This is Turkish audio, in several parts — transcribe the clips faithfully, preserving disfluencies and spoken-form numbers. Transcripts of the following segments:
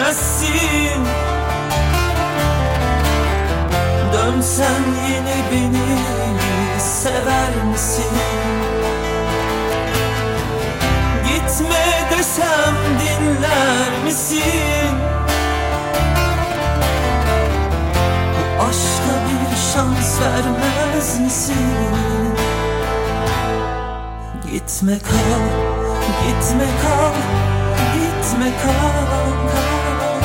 dönmezsin. Dönsen yine beni sever misin? Gitme desem dinler misin? Bu aşka bir şans vermez misin? Gitme kal, gitme kal, gitme kal, kal.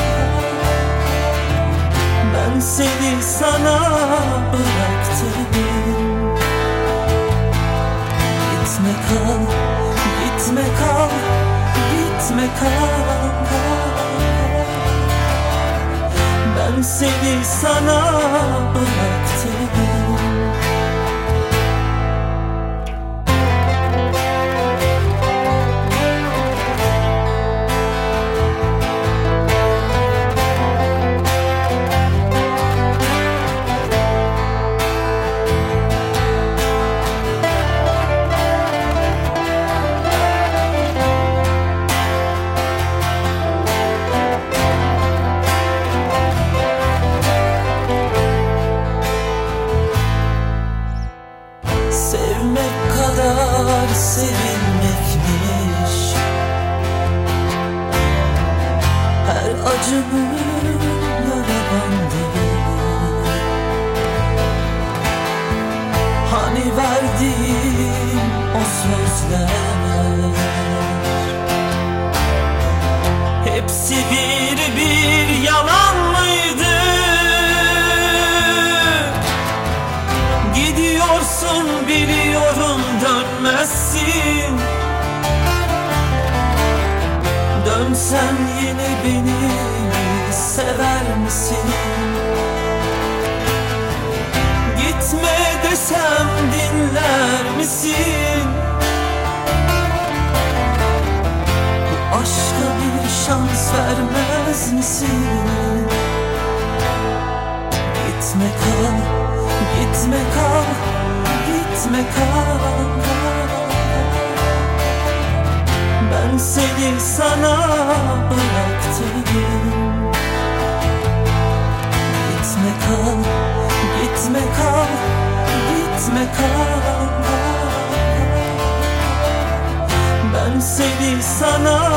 Ben seni sana bıraktım. Gitme kal, gitme kal, gitme kal, kal. Ben seni sana bıraktım. Sevmek kadar sevilmekmiş. Her acımın yara bandı. Hani verdiğim o sözler, hepsi bir bir yalan mıydı? Gidiyorsun biliyorum, dönmezsin. Dönsen yine beni sever misin? Gitme desem dinler misin? Bu aşka bir şans vermez misin? Gitme kal, gitme kal, gitme kal, kal. Ben seni sana bıraktım. Gitme kal, gitme kal, gitme kal, kal. Ben seni sana